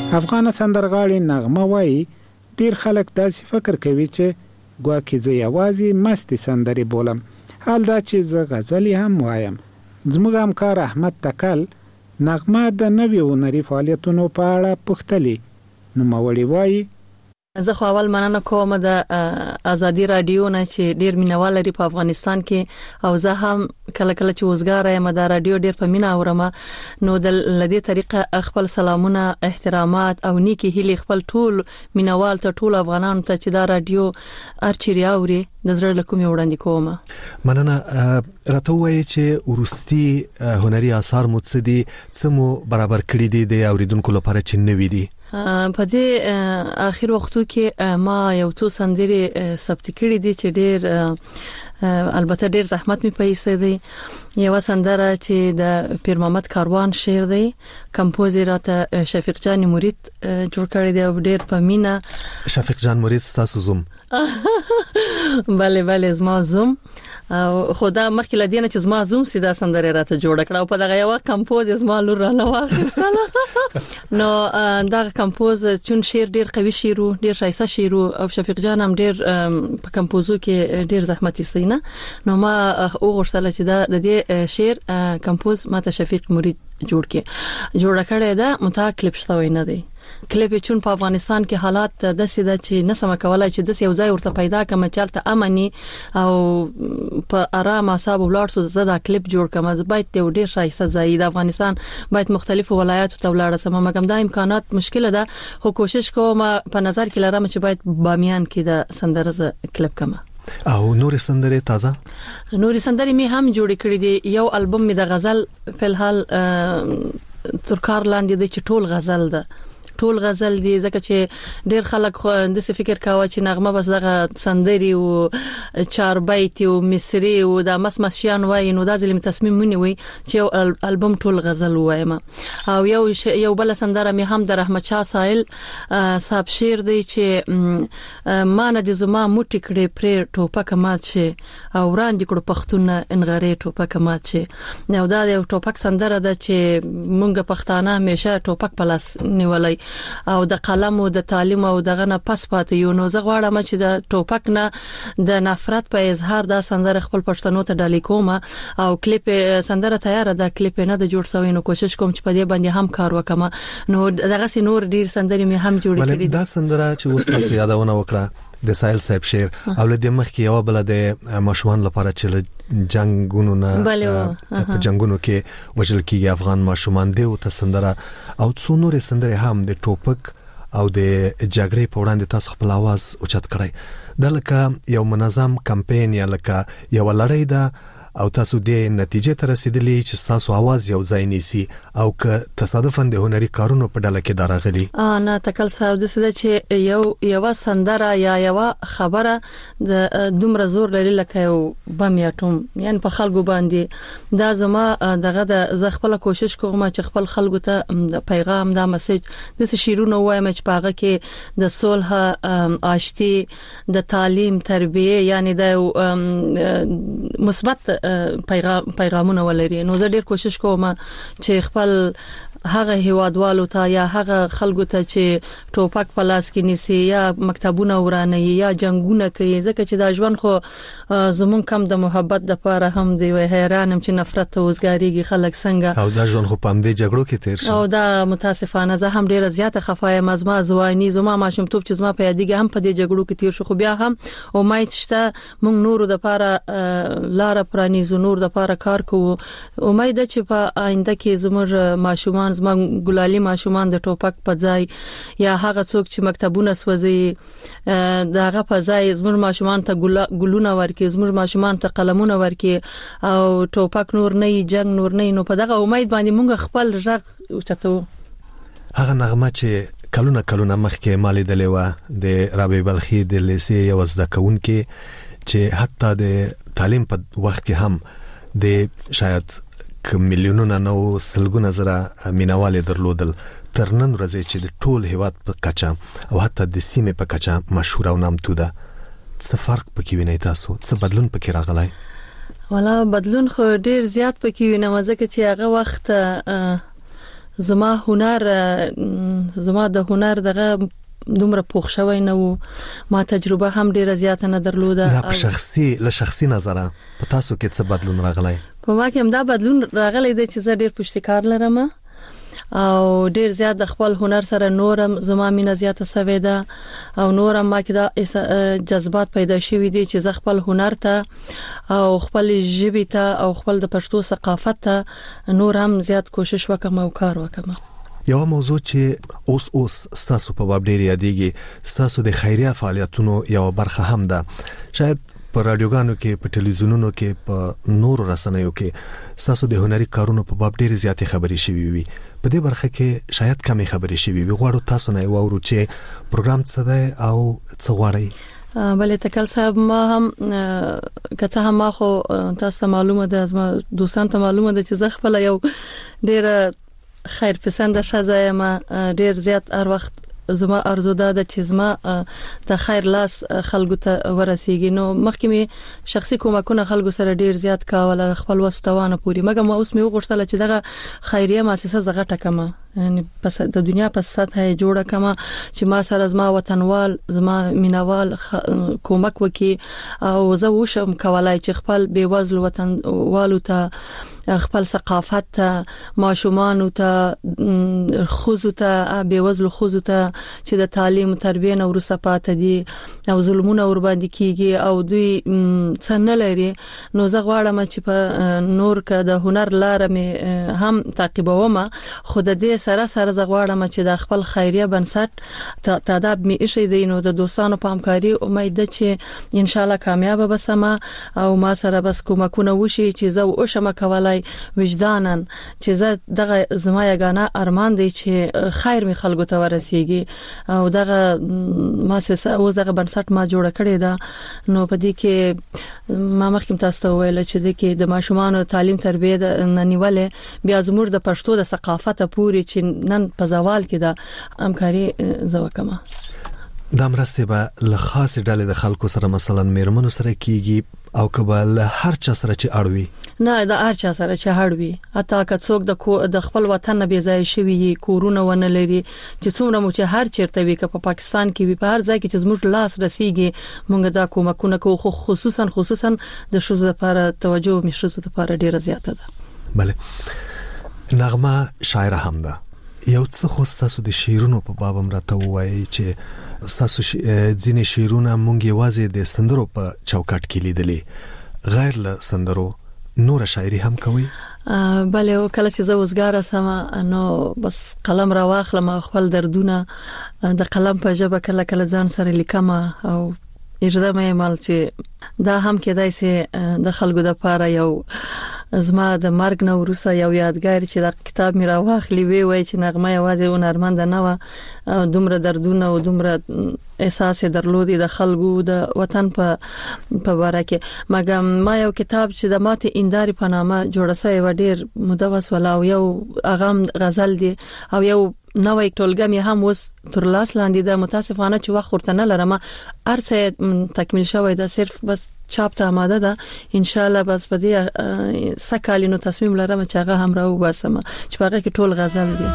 افغان سندرغاړي نغمه وایي ډیر خلک داسې فکر کوي چې ګواکې زه یوازې مستې سندرې بولم، حال دا چې زه غزلې هم وایم. زموږ همکار احمد تکل نغمه د نوي هنري فعالیتونو په اړه پوښتلې. نوموړې وایي زه خو اول مننه کوم د ازادي رادیو نه چې ډیر مینوال لري په افغانستان کې، او زه هم کله کله چې وزګار یم د رادیو ډیر په مینا اورم، نو د لدې طریقه خپل سلامونه، احترامات او نیکی هیلي خپل ټول مینوال ته، ټول افغانانو ته چې دا رادیو ارچری اوري د زړه له کومې وړاندې کوم. مننه. راته وایي چې ورستي هنري آثار مو څه دي، څه مو برابر کړی دي د اوریدونکو لپاره چې نوي دي؟ په دې اخر وختو کې ما یو څو سندرې ثبت کړې دي چې ډېر البته ډېر زحمت می پیسې دي. یو سندره چې د پیر محمد کاروان شعر دی، کمپوزر راته شفیق جان مرید جوړ کړی دی او ډېر په مینا. شفیق جان مرید ستاسو زوم؟ بله زما زوم، او خدا مخکې لدینه چې زما زوم سیده سندره راته جوړ کړه او په دغه یو کمپوز زما لور را لواخستله. نو دغه کمپوز چون شعر ډیر قوي شعر او ډیر شایسته شعر او شفیق جان هم ډیر په کمپوزو کې ډیر زحمت ایستینه، نو ما وغوښتل چې د دې شعر کمپوز ماته شفیق مرید جوړ کړی دا متا کلیپ شته نه دی. کلیپ چون په افغانستان کې حالات د سیده چې نسم کولای چې د یو ځای ورته پیدا کم چلته امني او په آرام حساب ولاړ سو زدا کلیپ جوړ کم. از باید ته ډیر شایسته ځای د افغانستان باید مختلفو ولایاتو ته ولاړ سم، مګم دا امکانات مشکله ده، خو کوشش کوم په نظر کې لرم چې باید بامیان کې د سندره کلیپ کم. او نور سندره تازه نور سندره می هم جوړ کړی دی. یو البوم می د غزل فلحال ترکار لاندې دی چې ټول غزل ده، ټول غزل دي، ځکه چې ډیر خلک د څه فکر کاوه چې نغمه بس دغه سندري او چار بیت او مصری او د مسمشیان وای، نو دا ځلې تصمیم ونیوي چې یو البوم ټول غزل وایم. او یو بل سندره می هم د رحمت شاه سائل صاحب شعر دی چې مان د زما موټی کړي پر ټوپک مات شي او وړاندې کړو پښتون انغری ټوپک مات شي. نو دا یو ټوپک سندره ده چې مونږ پښتانه همیشه ټوپک پلاس نیولای او د قلم او د تعلیم او دغه نه پس پاتې یو. نو زه غواړم چې د ټوپک نه د نفرت په اظهار دا سندره خپل پښتنو ته ډالې کوم، او کلیپ سندره تیار ده، کلیپ نه د جوړ شوی، نو کوشش کوم چې په دې باندې هم کار وکم. نو دغه سي نور ډیر سندرې می هم جوړ کړې دي. دا سندره چې اوس تاسو یادونه وکړه د سایل صاحب شعر او له دې مخکې یو بل د ماشومان لپاره چې جنگونو نه په جنگونو کې وجل کېږي افغان ماشومان دی او سندره او څو نور سندره هم د ټوپک او د جګړې په وړاندې تاسو خپل आवाज اوچت کړی. دا لکه یو منظم کمپاین یا لکه یو لړۍ ده او تاسو د نتیجې ته رسیدلی چې تاسو आवाज یو ځای نیسی او که تصادفاً د هنري کارونو په ډله کې دراغلي؟ نه تکل صاحب د سده چې یو سندره یا یو خبره د دومره زور لري لکه یو بم یا ټوم، یعنی په خلکو باندې دا زما دغه د ز خپل کوشش کوم چې خپل خلکو ته پیغام دا میسج د شیرونو وایم چې پاغه کې د صلح، آشتی، د تعلیم، تربیه، یعنی د مثبت پیغامونه ولري. نو زه ډیر کوشش کوم چې خپل هغه هیوادوالو ته یا هغه خلکو ته چې ټوپک په لاس کې نیسي یا مکتبونه ورانه یا جنگونه کوي، ځکه چې دا ژوند خو زمون کم د محبت د پاره هم دی. وای حیرانم چې نفرت او وزګاریږي خلک څنګه، او دا ژوند خو په دې جګړو کې تیر شو. او دا متاسفانه زه هم ډیره زیاته خفایم از ما ځواني، زما ماشومتوب چې زما په یادګي هم په دې جګړو کې تیر شو، خو بیا هم امید شته مونږ نور د پاره لار پرانیزو، نور د پاره کار کوو. امید ده چې په آینده کې زموږ ماشومان، زما ګلالي ماشومان د ټوپک په ځای یا هغه څوک چې مکتبونه سوځي دغه په ځای زموږ ماشومان ته ګلونه ورکړي، زموږ ماشومان ته قلمونه ورکړي او ټوپک نور نه، جنگ نور نه. نو په دغه امید باندې مونږ خپل رغ اوچتو. هغه نغمه چې کلونه مخکې مالې دلې و د رابعه بلخي د لیسې یو زده کوونکې چې حتی د تعلیم په وخت کې هم د شاید میلیونونه نو سلګونه زره مینوال درلودل، تر نن ورځې چې د ټول هیواد په کچه او حتی د سیمې په کچه مشهور او نامتو ده. څه فرق پکې وینئ تاسو؟ څه بدلون پکې راغلی؟ والا بدلون خو ډیر زیات پکې وینم، ځکه چې هغه وخت زما د هنر دغه دومره پوښ شوی نه وو، ما تجربه هم ډیره زیاته نه درلوده. له شخصي نظره په تاسو کې څه بدلون راغلی؟ په ما کې هم دا بدلون راغلی دی چې زه ډیر پشتکار لرم او ډیر زیات د خپل هنر سره نورم زما مینه زیاته سوي ده او نورم ما کې دا جذبات پیدا شوي دي چې زه خپل هنر ته او خپل ژبې ته او خپل د پښتو ثقافت ته نورم زیات کوشش وکم او کار وکم. یو موضوع چې اوس ستاسو په باب ډیر یادېږي، ستاسو د خیریه فعالیتونو یو برخه هم ده. شاید په رادیوګانو کې، په ټلویزیونونو کې، په نورو رسنیو کې ستاسو د هنري کارونو په باب ډیر زیاتې خبرې شوي وي. په دې برخه کې شاید کمې خبرې شوي وي. غواړو تاسو نه واورو چې پروګرام څه دی او څه غواړئ. بله تکل صاحب، ما هم کته هم ما خو تاسو معلومه ده، زما دوستان ته معلومه ده چې زه خپل یو ډیر خیر پسند ښځه یم. ډیر زیات هر وخت زما ارزو ده چې زما د خیر لاس خلکو ته ورسیږي. نو مخکې می شخصي کومکونه خلکو سره ډیر زیات کاوله، خپل وسوتوانه پوری، مګر ما اوس می وغوښتل چې دغه خیریه مؤسسه زغه ټکمه، یعنی پس د دنیا په سطح جوړه کما چې ما سره زما وطنوال، زما مینوال کومک وکي او زه وشم کولای چې خپل بیوزل وطنوالو ته، خپل ثقافت ته، ماشومان ته، خوځو ته، بیوزل خوځو ته چې د تعلیم تربیه نو ورسره پاتې دي او ظلمونه ور باندې کیږي او دوی څنګه لري. نو زه غواړم چې په نور کې د هنر لار مې هم تعقیبوم، خو د دې سره زه غواړم چې د خپل خیریه بنسټ تعداد می ایشي دی. نو د دوستانو په همکاري امید ده چې ان شاء الله کامیاب بسم او ما سره بس کومکونه وشي چې زه وشم کولای وجدانن چې زه دغه زما یګانه ارمان دی چې خیر می خلکو ته ورسیږي او دغه مؤسسه اوس دغه بنسټ ما جوړ کړی دا. نو په دې کې ما مخکې تاسو ته ویل چې د کې د ماشومان تعلیم تربیه ننیواله بیا زموږ د پښتو د ثقافت پوری چې نن په زوال کې د همکاري زوکما. دا مرسته به له خاص ډلې د خلکو سره مثلا میرمنو سره کیږي او کبل هر چا سره چې اړوي؟ نه، د هر چا سره چې اړوي، حتی که څوک د خپل وطن نه بیځای شوی کورونه ونه لري، چې څومره مو چې هر چیرته وي، که په پاکستان کې وي، په هر ځای کې چې زموږ لاس رسیږي مونږ دا کومکونه کوو. خصوصا د ښځو لپاره توجه مې ښځو لپاره ډیره زیاته ده. بله، نغمه شاعره هم ده. یو څه خو تاسو د شعرونو په باب هم راته وایي چې تاسو ځینې شعرونه مونږ یوازې د سندرو په چوکاټ کې لیدلې، غیر له سندرو نور شاعري هم کوي؟ بله، کله چې زه وزګاره سم نو بس قلم را واخلم خپل دردونه د قلم په ژبه کله ځان سره لیکم او اجازه مې مال چې دا هم کېدای سي د خلکو د پاره یو زما د مرګ نو وروسته یو یادګار چې د کتاب مې راواخلی وي چې نغمه یوازې هنرمند نه و، دومره دردونه او دومره احساس درلودي د خلکو د وطن په باره کې. مګر ما یو کتاب چې د ماته انداري په نامه جوړ شوی و، ډیر مدوس ولا یو اغام غزل دی او یو نوې ټولګه مې هم اوس تر لاس لاندې ده. متاسفانه چې وخت ورته نه لرم، ارڅه تکمیل شوی ده، صرف بس چاپ ته آماده ده. ان شاء الله بس په دې سکالینو تصمیم لرم چې هغه هم راو باسم چې هغه کې ټول غزل دي.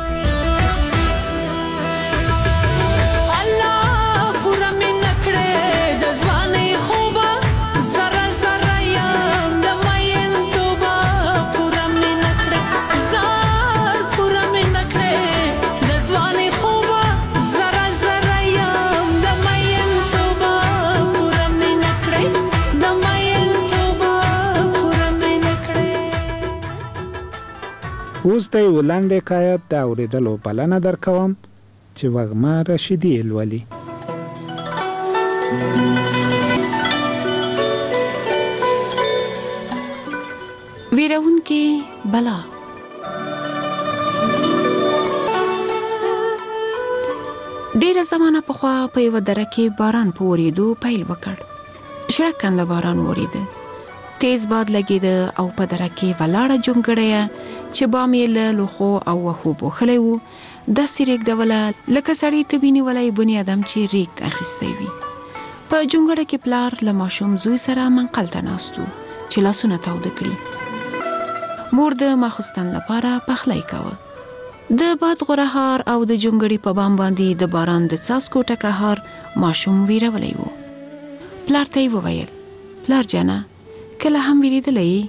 اوس د ولنډ حکایت د اوریدلو بلنه درکوم چې وغما رشیدی الولی. ویرون کې بلا. ډیره زمانه پخوا په یو دره کې باران پوریدو پیل وکړ. شړکنده باران وریده، تیز باد لګیده او په دره کې ولاړه جونګړه چې بامیل لوخو او وخو بوخلی وو، د سریک دوله لکه سړی تبینی ولای بنی ادم چې ریک اخیستی وي. په جونګړه کې پلار له ماشوم زوی سره منقل ته ناستو چې لاسونه تاوده کړي. مور د ماخستن لپاره پخلی کاوه. د باد غرهار او د جونګړي په بام باندې د باران د څاڅکو ټکهار ماشوم ویرولی و. پلار ته یې وویل: پلار جانه، کله هم ویریدلی؟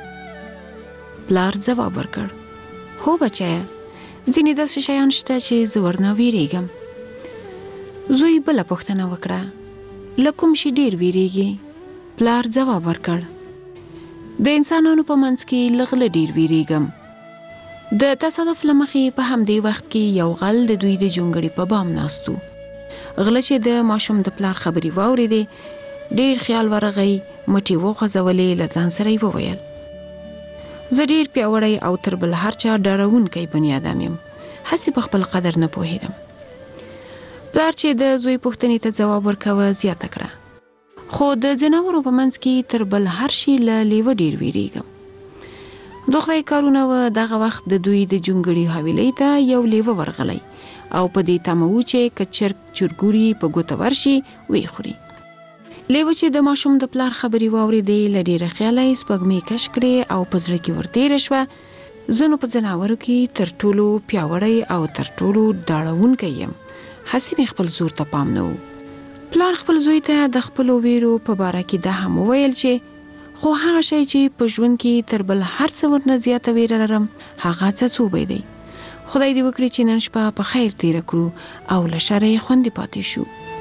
پلار ځواب ورکړ: هو بچیه، ځینې داسې شیان شته چې زه ورنه ویریږم. زوی بله پوښتنه وکړه: له کوم شي ډېر ویریږي؟ پلار ځواب ورکړ: د انسانانو په منځ کې له غله ډېر ویریږم. د تصادف له مخې په همدې وخت کې یو غل د دوی د جونګړي په بام ناست و. غله چې د ماشوم د پلار خبرې واورېدې، ډېر خیال ورغی، مټې وخوځولې، له ځان سره یې وویل: زه ډېر پیاوړی او تر بل هر چا ډارونکی بني ادم یم، هسې په خپل قدر نه پوهېږم. پلار چې د زوی پوښتنې ته ځواب ورکوه زیاته کړه: خو د ځناورو په منځ کې تر بل هر شي له لیوه ډېر ویریږم. د خدای کارونه و، دغه وخت د دوی د جونګړي حویلۍ ته یو لیوه ورغلی او په دې تمه و چې که چرګ چرګوري په ګوته ورشي ویې خوري. لیوه چې د ماشوم د پلار خبرې واورېدې، له ډېره خیاله یې سپوږمۍ کش کړې او په زړه کې ورتېره شوه: زه نو په ځناورو کې تر ټولو پیاوړی او تر ټولو ډاړونکی یم، هسې مې خپل زور ته پام نه و. پلار خپل زوی ته د خپلو ویرو په باره کې دا هم وویل چې خو هغه شی چې په ژوند کې تر بل هر څه ورنه زیاته ویره لرم، هغه څڅوبی دی. خدای دې وکړي چې نن شپه په خیر تیره کړو او له شره یې خوندي پاتې شو.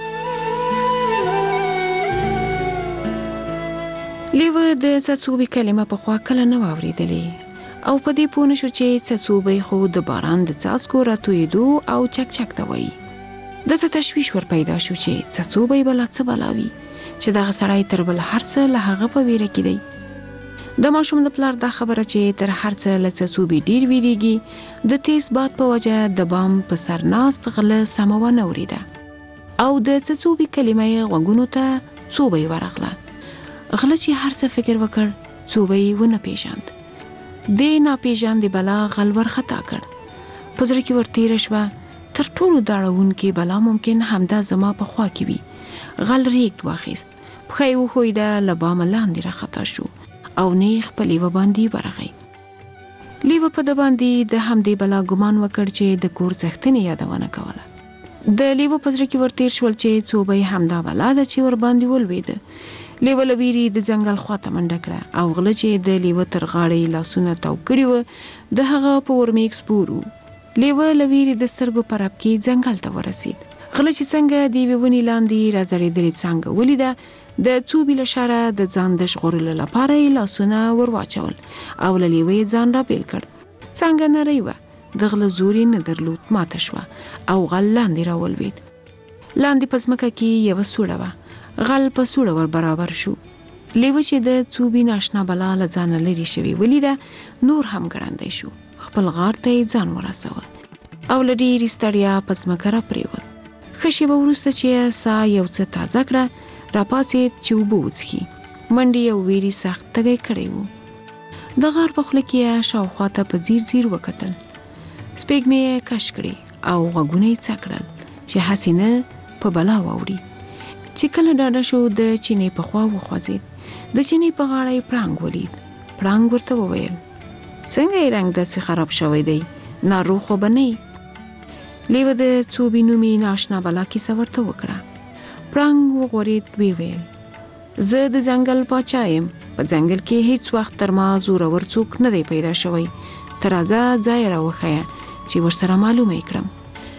لیوه د څڅوبي کلمه پخوا کله نه واورېدلې او په دې پوه نه شو چې څڅوبی خو د باران د څاڅکو راتویېدو او چک چک ته وایي. دته تشویش ور پیدا شو چې څڅوبی به لا څه بلاوي چې دغه سړی تر بل هر څه له هغه په ویره کې دی. د ماشوم د پلار دا خبره چې تر هر څه له څڅوبي ډېر ویریږي، د تیز باد په وجه د بام په سر ناست غله سمه ونه اورېده او د څڅوبي کلمه یې غوږونو ته څوبی ورغله. غله چې هر څه فکر وکړ، څوبی ونه پیژاند. دې ناپیژاندې بلا غل ورخطا کړ. په زړه کې ورتېره شوه: تر ټولو ډاړونکې بلا ممکن همدا زما په خوا کې وي. غل ریږد واخیست، پښه یې وښویده، له بامه لاندې راخطا شو او نیغ په لیوه باندې ورغی. لیوه په ده باندې د همدې بلا ګمان وکړ چې د کور څښتنې یادونه کوله. د لیوه په زړه کې ورتېر شول چې څوبی همدا بلا ده چې ور باندې ولوېده. لیوه له ویرې د ځنګل خواته منډه کړه او غله چې د لیوه تر غاړې لاسونه تاو کړي وه، د هغه په ورمېږ سپور و. لیوه له ویرې د سترګو په رپ کې ځنګل ته ورسید. غله چې څنګه د یوې ونې لاندې راځړېدلې څانګه ولیده، د څوبي له شره د ځان د ژغورلو لپاره یې لاسونه ور واچول او له لیوه یې ځان را بېل کړ. څانګه نرۍ وه، د غله زور یې نه درلود، ماته شوه او غل لاندې راولوېد. لاندې په ځمکه کې یوه سوړه وه. غل په سوړه ور برابر شو. لیوه چې د څوبي ناشنا بلا له ځانه لرې شوې ولیده، نور هم ګړندی شو. خپل غار ته یې ځان ورسوه او له ډېرې ستړیا په ځمکه را پرېوت. ښه شېبه وروسته چې ساه یو څه تازه کړه، راپاڅېد چې اوبه وڅښي. منډې او ویرې سخت تږی کړی و. د غار په خوله کې یې شاوخوا ته په ځیر ځیر وکتل. سپېږمې یې کش کړې او غوږونه یې څک کړل چې هسې نه په بلا واوړي. چې کله ډاډه شو، د چینې په خوا وخوځېد. د چینې په غاړه یې پړانګ ولید. پړانګ ورته وویل: څنګه یې رنګ داسې خراب شوی دی؟ ناروغ خو به نه یې؟ لیوه د څوبي نومي ناشنا بلا کیسه ورته وکړه. پړانګ وغورېد، ویې ویل: زه د ځنګل پاچا یم، په ځنګل کې هیڅ وخت تر ما زورور څوک نه دی پیدا شوی. ته راځه ځای راوښیه چې ورسره معلومه یې کړم.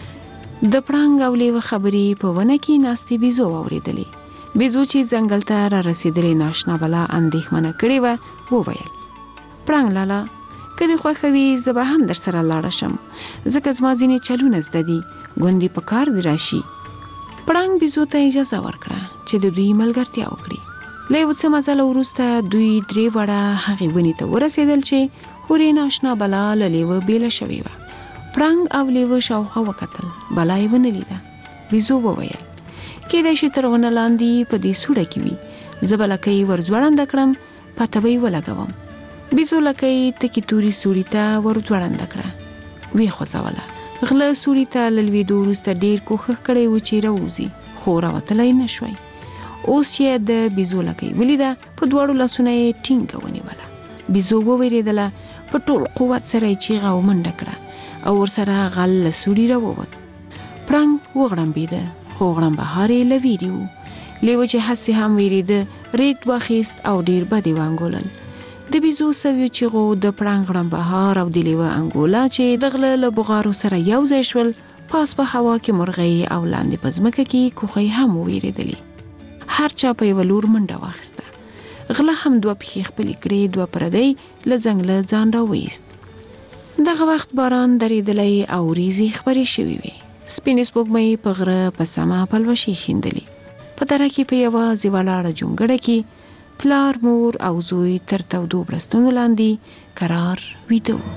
د پړانګ او لیوه خبرې په ونه کې ناستې بیزو واورېدلې. بیزو چې ځنګل ته را رسېدلې ناشنا بلا اندېښمنه کړې وه، وویل: پړانګ لالا، که دې خوښه وي زه به هم در سره لاړه شم، ځکه زما ځینې چلونه زده دي، ګوندې په کار دې راشي. پړانګ بیزو ته اجازه ورکړه چې د دوی ملګرتیا وکړي. له یو څه مزله وروسته دوی 3 وړه هغې ونې ته ورسېدل چې هورې ناشنا بلا له لیوه بېله شوې وه. پړانګ او لیوه شاوخوا وکتل، بلا یې ونه لیده. بیزو وویل: کېدای شي تر ونه لاندې په دې سوړه کې وي، زه به لکۍ ور ځوړنده کړم، پته به یې ولګوم. بیزو لکۍ تکې تورې سوړي ته ور ځوړنده کړه، ویې خوځوله. غله سوړي ته له لوېدو وروسته ډېر کوښښ کړی و چې راووځي، خو راوتلی نه شوی. اوس چې د بیزو لکۍ ولیده، په دواړو لاسونه یې ټینګه ونیوله. بیزو ووېرېدله، په ټول قوت سره یې چیغه او منډه کړه او ورسره غل له سوري راووت. پړنګ وغړمبېده خو غړمبهار یې له ویرې و. له وجې هسې هم ویرېده، ریګ واخیست او ډېر بد یې وانګولل. د بیزو سویو چیغو د پړنګ غړمبهار او د لیوه انګولا چې د غله له بغارو سره یو ځای شول، پاس په هوا کې مرغۍ او لاندې په ځمکه کې کوخۍ هم وویرېدلې. هر چا په یوه لور منډه واخیسته. غله هم 2 پښې خپلې کړې، 2 پردۍ له ځنګله ځان راوایست. دغه وخت باران درېدلی او وریځې خپرې شوې وې. سپینې سپوږمۍ په غره په سمه پلوشې ښیندلې. په دره کې په یوه زیوالاړه جونګړه کې پلار، مور او زوی تر تودو برستونو لاندې قرار ویده و.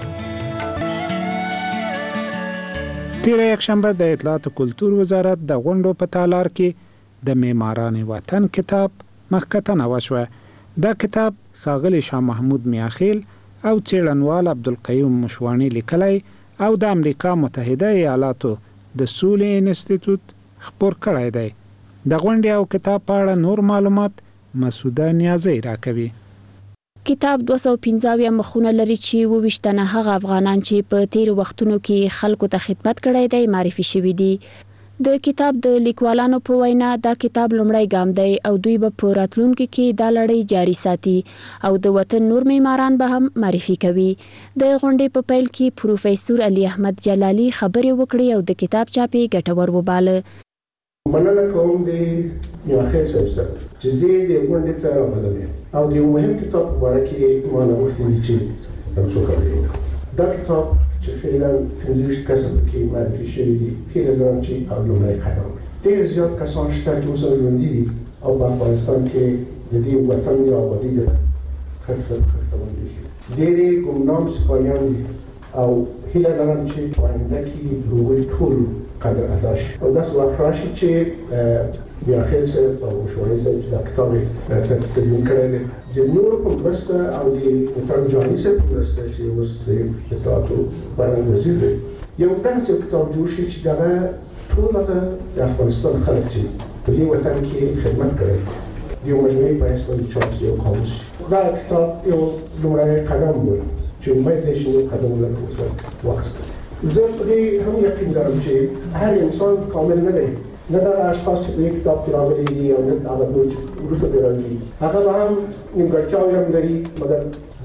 تیره یکشنبه د اطلاعات او کلتور وزارت د غونډو په تالار کې د معماران وطن کتاب مخکتنه وشوه. دا کتاب ښاغلي شاه محمود میاخیل او څېړنوال عبدالقیوم مشوانی لیکلی او د امریکا متحده ایالاتو د سولې انسټیټیوټ خپور کړی دی. د غونډې او کتاب په اړه نور معلومات مسعوده نیازی راکوي. کتاب 215 مخونه لري چې 22 تنه هغه افغانان چې په تیر وختونو کې خلکو ته خدمت کړی دی معرفي شوي دي. د کتاب د لیکوالانو په وینا دا کتاب لومړی ګام دی او دوی به په راتلونکي کې دا لړۍ جاري ساتي او د وطن نور معماران به هم معرفي کوي. د غونډې په پیل کې پروفیسور علي احمد جلالي خبرې وکړې او د کتاب چاپ یې ګټور وباله. مننه کوم د میاخیل صاحب چې زه د غونډې ته راغلی او د یو مهم کتاب په اړه کې ما نه غوښتل چې یو څه خبرې وکړم. دا کتاب چې فعلا 15 کسان کې معرفي شوي دي، هیله لرم چې او لومړی قدم وي. ډېر زیات کسان شته چې اوس ژوندي دي او په افغانستان کې د دې وطن د آبادۍ لپاره خدمت کوي. ډېرې ګمنام سپاهیان دي او هیله لرم چې په آینده کې د هغوی ټول قدر ادا شي او داسې وخت راشي چې میاخیل صاحب او مشوانی صاحب چې دا کتاب یې تدوین کړی دی، د نورو په مرسته او د وطن جاني صاحب په مرسته چې اوس د اطلاعاتو فرهنګ وزیر دی، یو داسې کتاب جوړ شي چې دغه ټول هغه د افغانستان خلک چې په دې وطن کې خدمت کړی د یو مجموعې په حیث باندې چاپ شي او قاموس. دا کتاب یو لومړنی قدم و چې امید دی چې نور قدمونه به واخیستل. زه په دې هم یقین لرم چې هر انسان کامل نه دی، نه دا اشخاص چې په دې کتاب کې راغلي دي او نه هغه نور چې وروسته پرې راځي، هغه به هم نیمګړتیاوې هم لري، مګر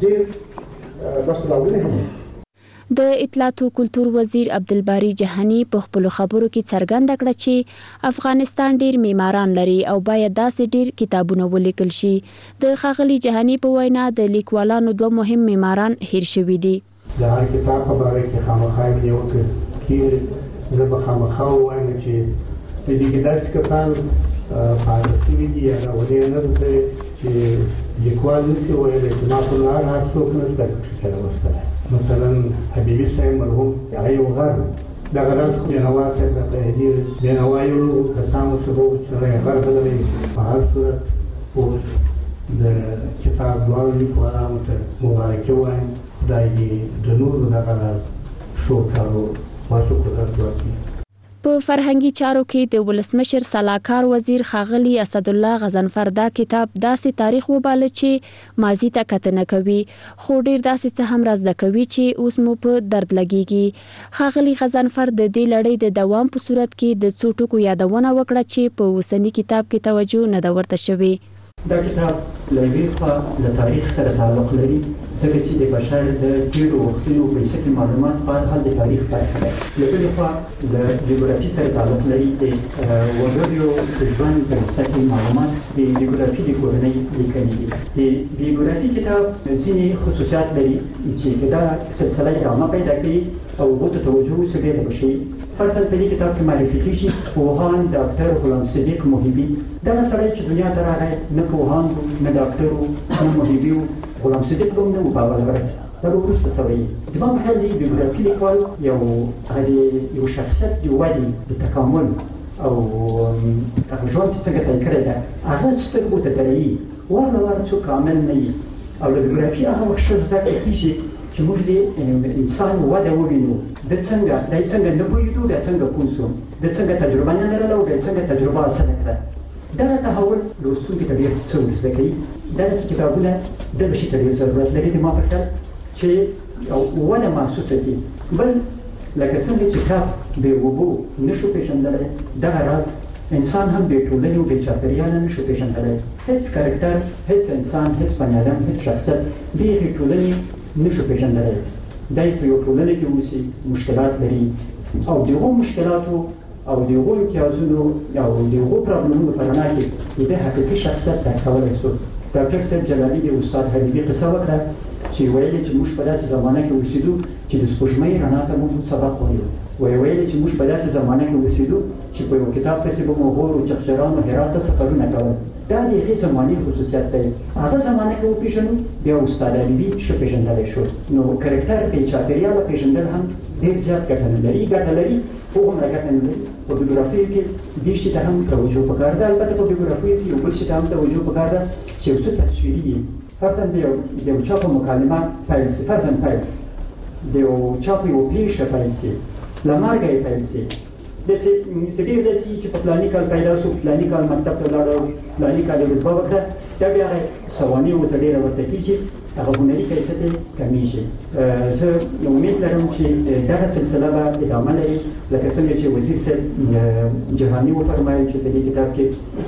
ډېر لاسته راوړنې هم. د اطلاعات او کلتور وزیر عبدالباری جهانی په خپلو خبرو کې څرګنده کړه چې افغانستان ډېر معماران لري او باید داسې ډېر کتابونه ولیکل شي. د ښاغلي جهانی په وینا د لیکوالانو 2 مهم معماران هیر شوي دي. د هر کتاب په باره کې خامخا یې وکړ کېږي. زه به خامخا ووایم چې په دې کې داسې کسان فعاله شوي دي یا راولې نه ده چې لیکوال نشي ویلی چې ما په لار هر څوک نشته چې راوستلی. مثلا حبیبي صاحب مرحوم هغه یو غر دغه راز بېنوا صاحب راته ډېر بېنوا یو کسانو څخه و چې سړی غر بدلی شي. په هر صورت اوس د کتاب دواړو لیکوالانو ته مبارکي وایم. خدای دې د نورو دغه راز ښو کارو واسو قدرت ورکړي. په فرهنګي چارو کې د ولسمشر سلاکار وزیر ښاغلي اسدالله غضنفر دا کتاب داسې تاریخ وباله چې ماضي ته کتنه کوي، خو ډېر داسې څه هم رازده کوي چې اوس مو په درد لګیږي. ښاغلي غضنفر د دې لړۍ د دوام په صورت کې د څو ټکو یادونه وکړه چې په اوسني کتاب کې توجه نه ده ورته شوې. دا کتاب له یوې خوا له تاریخ سره تعلق لري، ځکه چې د بشر د تېرو وختونو بنسټي معلومات په هر حال د تاریخ برخه ده. له بلې خوا له جیوګرافي سره تعلق لري، د وګړو د ژوند بنسټي معلومات د جیوګرافي د کورنۍ لیکنې دي. د بیوګرافي کتاب ځینې خصوصیات لري چې دا سلسله ادامه پیدا کوي او هغو ته توجه ورڅ ډېره وشي. فرضاً په دې کتاب کې معرفي کېږي پوهان ډاکټر غلام صدیق محبي. دغه سړی چې دنیا ته راغی نه پوهان و نه ډاکټر و نه محبي و، غلام صدیق به هم نه و په اول ورځ، دا به وروسته سوی. زما په خیال د بیوګرافي لیکوال یو شخصیت د ودې د تکامل او هغه ژوند چې څنګه طی کړی ده هغه سترګو ته درېږي. وار له واره څوک کامل نه وي او له بیوګرافي هغه وخت ښه زده کړه کېږي چې موږ د انسان وده ووینو، د څنګه نه پوهېدو، د څنګه پوه شو، د څنګه تجربه نه لرله او د څنګه تجربه حاصله کړه. دغه تحول لوستونکي ته ډېر څه ورزده کوي. داسې کتابونه دغه شي ته ډېر ضرورت لري د ما په خیال چې وده محسوسه کړي. بل لکه څنګه چې کب بې اوبو نشو پیژندلی دغه راز انسان هم بې ټولنې او بې چاپېریاله نشو پیژندلی هیڅ کرکټر هیڅ انسان هیڅ بني ادم هیڅ شخصیت بې هغې ټولنې نشو پیژندلی دی په یو ټولنه کې اوسي مشکلات لري او د هغو مشکلاتو او د هغو امتیازونو او د هغو پرابلمونو په رڼا کې د حقیقي شخصیت درک کولی شو ډاکټر صاحب جلالي د استاد حبیبي قصه وکړه چې ویل چې موږ په داسې زمانه کې اوسېدو چې د سپوږمۍ رڼا ته موږ سبق وایو ویل چې موږ په داسې زمانه کې اوسېدو چې په یو کتاب پسې به مو غور او چغچرانو هرات ته سفرونه کول دا د هغې زماني خصوصیت دی هغه زمانه کې وپېژنو بیا استاد حبیبي ښه پېژندلی شو نو کرکټر بې چاپېریاله پېژندل هم ډېر زیات ګټه نه لري ګټه لري خو هومره ګټه نه لري په بیوګرافیو کې دې شي ته هم توجه پکار ده البته په بیوګرافیو کې یو بل شي ته هم توجه پکار ده چې یو څه تصویري وي فرضاً د یو چا په مکالمه پیل شي فرضاً پیل د یو چا په یو پېښه پیل شي له مرګه یې پیل شي داسې ډېر داسې چې په فلاني کال پیدا شو فلاني کال مکتب ته ولاړ فلاني کال یې رتبه وکړه دا بیا هغه سوانح ورته ډېره ورته کېږي هغه هنري کیفیت یې کمیږي زه امید لرم چې دغه سلسله به ادامه لري لکه څنګه چې وزیر صاحب جهاني وفرمایل چې په دې کتاب کې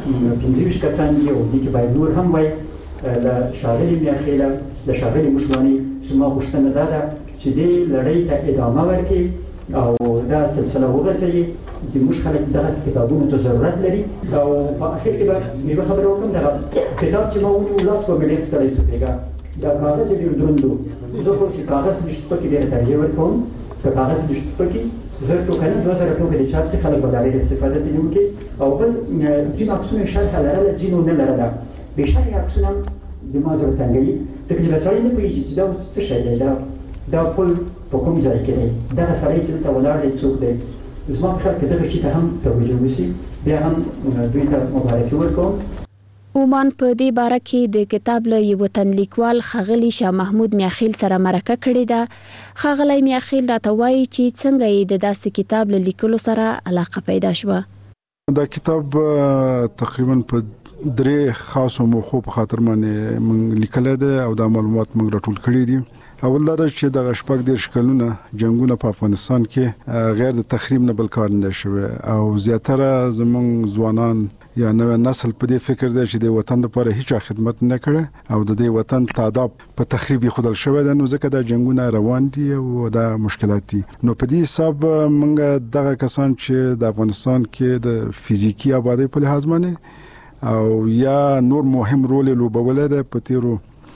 25 کسان دي او دې کې باید نور هم وای له ښاغلي میاخېله له ښاغلي مشواني زما غوښتنه دا ده چې دې لړۍ ته ادامه ورکړي او دا سلسله وغځوي چې موږ خلک دغسې کتابونو ته ضرورت لري او په اخر کې به یوه خبره وکړم دغه کتاب چې ما ونیو لاس به مې ډېر ستړی شو بېګا دا کاغذ یې ډېر دروند و زه خو چې کاغذ لشت پکې ډېره ترجیح ورکوم که کاغذ لشت پکې 1000 ټوکه نه 2000 ټوکه د چاپ څخه خلک به د هغې استفاده ځینې وکړي او بل ځینو عکسونو یې شرحه لرله ځینو نه لرله بې شرحې عکسونه هم دماغ زړه تنګوي ځکه چې دا سړی نه پوهېږي چې دا څه شی دی دا پل په کوم ځای کې دی دغه سړی چې دلته ولاړ دی څوک دی زما په خیال کې دغه شي ته هم توجه وشي بیا هم دوی ته مبارکي ورکوم اومان په دې باره کې د کتاب له یو وطن لیکوال ښاغلي شاه محمود میاخیل سره مرکه کړې ده ښاغلی میاخیل راته وایي چې څنګه یې د داسې کتاب له لیکلو سره علاقه پیدا شوه دا کتاب تقریبا په 3 خاصو موخو په خاطر باندې موږ لیکلی دی او دا معلومات موږ راټول کړي دي اول دا چې د شپږ 10 کلونه جنگونه په افغانستان کې غیر د تخریب نه بل کار نه شوی او زیاتره زموږ ځوانان یا نوې نسل په دې فکر دی چې د وطن لپاره هیڅ خدمت نه کړي او د دې وطن تعداد په تخریبي خودل شوی دی نو ځکه دا جنگونه روان دي او دا مشکلات دي نو په دې حساب موږ دغه کسان چې د افغانستان کې د فزیکی آبادی په لحاظ باندې او یا نور مهم رول لوبولای دی په تیرو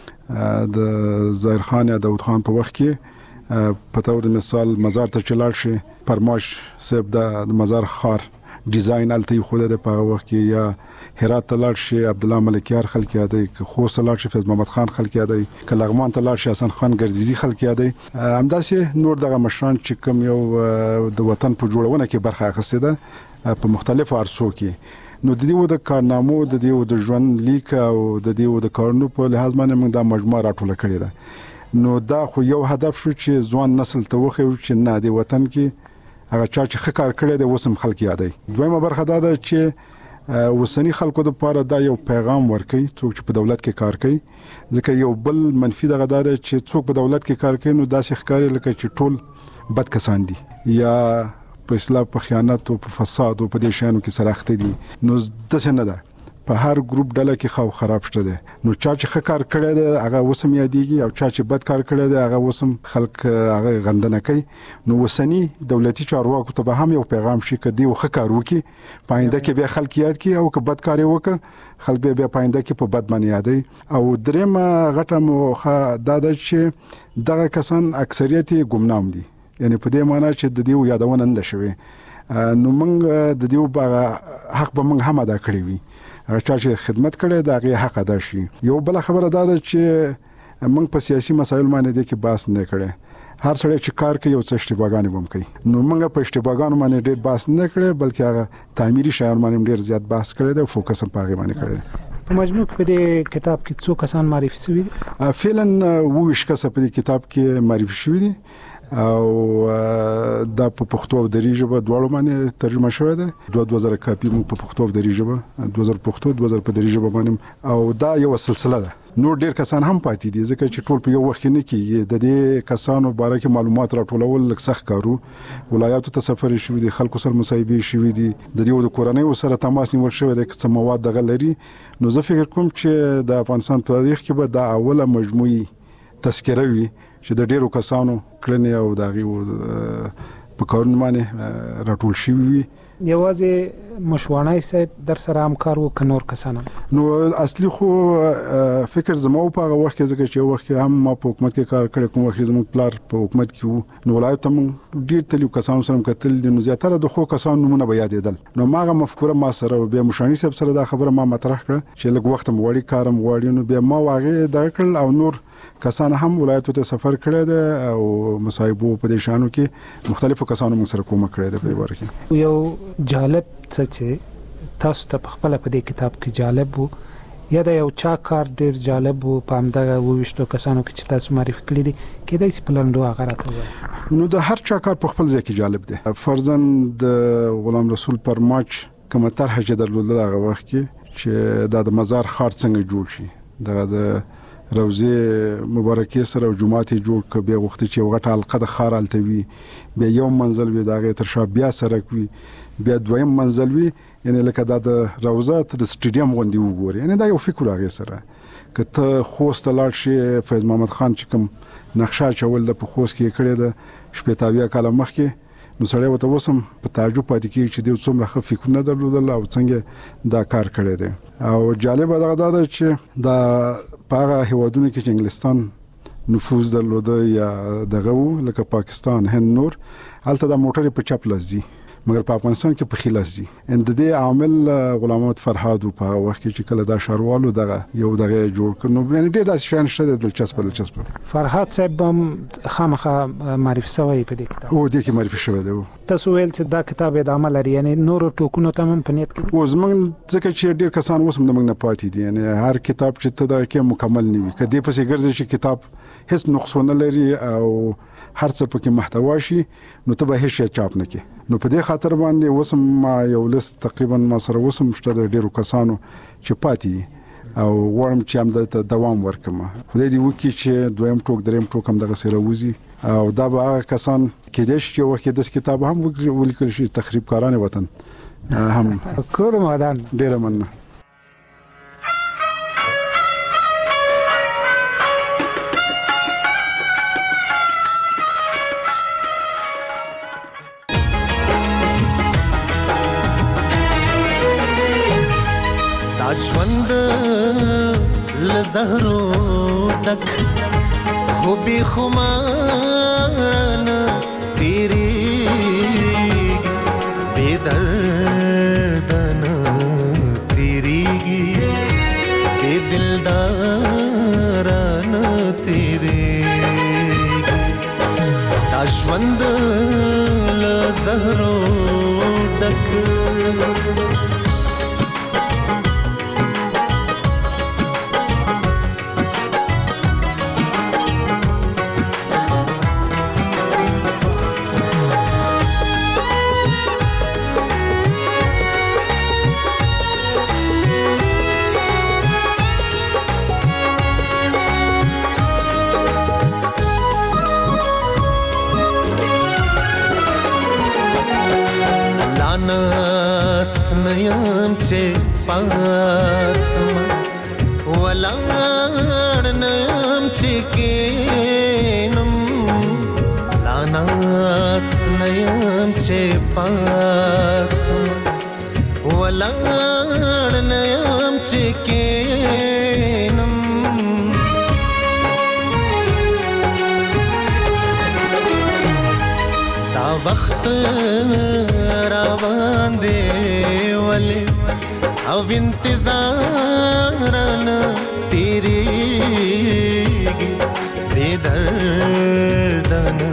د ظاهر خان یا داود خان په وخت کې په تور مثال مزار ته چلاړ شي پرماش صاحب د مزار خار ډیزاین الته خو د په وخت کې یا هرات ته لاړ شي عبد الله ملکیار خلک یادای خو سلاړ شي فیض محمد خان خلک یادای کلغمان ته لاړ شي حسن خان ګرځيزي خلک یادای همداسې نور دغه مشران چې کوم یو د وطن په جوړونه کې برخه اخیسته ده په مختلفو عرصو کې نو د دې د کارنامو د دې د ژوند لیک او د دې د کارونو په لحاظ باندې موږ دا مجموعه راټوله کړې ده نو دا خو یو هدف شو چې ځوان نسل ته وخی چې نه د وطن کې هغه چا چې ښه کار کړی دی وسم خلک یادای دویمه برخه دا ده چې وسنی خلکو د لپاره دا یو پیغام ورکړي څوک چې په دولت کې کار کوي ځکه یو بل منفي دغه دا ده چې څوک په دولت کې کار کوي نو داسې ښکاري لکه چې ټول بد کسان دي یا په اصلاح په خیانت او په فساد او په دې شانو کې سراخته دي نو داسې نه ده په هر ګروپ ډله کې خو خراب شته ده نو چا چې ښه کار کړی دی هغه وسم یادېږي او چا چې بد کار کړی دی هغه وسم خلک هغه غندنه کوي نو وسنی دولتي چارواکو ته به هم یو پیغام شي کدي ښه کار وکي پاینده کې به خلک یاد کی او که بد کار وکړي خلک به پاینده کې په بد باندې یادي او درېمه غټه موخه دا ده چې دغه کسان اکثریت ګمنام دي یعنی په دې معنی چې د دې یادونه نه شوي نو موږ د دې حق به موږ هم ادا کړی وي هغه چې خدمت کړي دا غي حق ادا شي یو بل خبره دا ده چې موږ په سیاسي مسایل باندې د کې بحث نه کړي هر سړی چې کار کوي او څه اشتباهګانې هم کوي نو موږ په اشتباهګانو باندې ډېر بحث نه کړي بلکې هغه تعمیري شایان باندې ډېر زیات بحث کړي دا فوکس هم پاغي باندې کړي په مجموع کې د کتاب کې څو کسان معرفي شوي فعلا وښ کسه په کتاب کې معرفي شوي دي او دا په پښتو او دری ژبه دواړو باندې ترجمه شوی ده 2000 کاپي په پښتو او دری ژبه 2000 پښتو 2000 په دری ژبه باندې او دا یو سلسله ده نور ډیر کسان هم پاتې دي ځکه چې ټول په یو وخت نه کیږي. د دې کسانو باره کې معلومات راټولول لږ سخت کارو. ولایاتو ته سفر شوی دي، خلکو سره مصاحبې شوی دي، د دې د کورنۍ سره تماس نیول شوی دی چې مواد دغه لري. نو زه فکر کوم چې د افغانستان په تاریخ کې به دا اوله مجموعي تذکره وي چې د ډیرو کسانو کړنې او دغه په کارونه باندې راټول شوی وي. یوازې مشوانای صاحب در سره همکار وو کنور کسانه؟ نو اصلي خو فکر زمو په هغه وخت کې ځکه چې وخت کې هم ما په حکومت کې کار کړی، کوم وخت زموږ پلار په حکومت کې وو، نو ولایت هم ډیر تلو کسانو سره کتل، نو زیاتره د خو کسانو نمونه به یادېدل. نو ماغه مفکوره ما سره بیا مشانی صاحب سره دا خبره ما مطرح کړه چې لږ وخت مغوړي کارم غواړي. نو بیا ما واغې دا کړل او نور کسان هم ولایتو ته سفر کړی دی او مصاحبو په دې شانو کې مختلفو کسانو موږ سره کومک کړی دی په اړه کې. یو جالب څه چې تاسو ته خپل په دې کتاب کې جالب وو یا د یو چا کار ډیر جالب وو په همدغه وښتو کسانو کې چې تاسو معرفي کړی دي کېدای شي پلانډو هغه راته؟ نو د هر چا کار په خپل ځای کې جالب دی. فرضاً د غلام رسول پرماچ کومه طرح چې درلوده هغه وخت کې چې د مزار خار څنګه جوړ شي، د روزه مبارکه سره جمعات جوړ ک بیا وخت چې یو غټه حلقه د خار التوي، بیا یو منزل وي دغه تر شا بیا سرک وي، بیا دویم منزل وي، یعنی لکه د روزه ته د سټیډیم غوندي وګوري. یعنی دا یو فکر هغه سره کته خوست لاړ شي فیض محمد خان چې کوم نقشه چول د خوست کې کړی د شپږ کاله مخکې، نو سړی وته وسم په تعجب پاتې کیږي چې د څومره ښه فکر نه درلودل او څنګه دا کار کړی دی. او جالب دا ده چې دا په هیوادونو کې چې انګلستان نفوذ درلوده یا دغه لکه پاکستان، هند، نور، هلته د موټر په چپ لاس دي، مګر په افغانستان کې په خلاص دي. ان د دې عامل غلام محمد فرهاد په وخت کې چې کله دا شاروالو دغه یو دغه جوړ کړو، یعنی ډېر داسې شان شته دلچسپ. فرهاد صاحب خامخا معرفي شوی په دې کتاب؟ او دې کې معرفي شوی دی. تاسو ویل چې دا کتاب ادامه لري، یعنی نور ټوکونو ته هم په نیت کې؟ او زمونږ ځکه چې ډېر کسان وسم د موږ نه پاتې دي، یعنی هر کتاب چې ته دا کې مکمل نه وي، کدی پسې ګرځي چې کتاب هیڅ نقصونه لري او هر څه پکې محتوا شي، نو ته به هیڅ چاپ نه کې. نو په دې خاطر باندې وسم ما یو لست تقریبا ما سره وسم شته د ډیرو کسانو چې پاتې دي او ورم چې هم د دوام ورکم. خدای دې وکړي چې دویم ټوک دریم ټوک هم دغه سره وزي او دا به هغه کسان کې د شي وخت د کتاب هم ولیکل شي تخریب کاران وطن هم کور مادان ډیر مننه. ژوند لزهرو تک خوبی خمارن تیری بے دردن تیری بے دلدارن تیری ژوند لزهرو تک نست نیم چه پاسم ولار نیم چه کینم لانست نیم چه پاسم ولار نیم چه کینم دا وقت روان دی ولی او انتظارن تیریگی بے دردن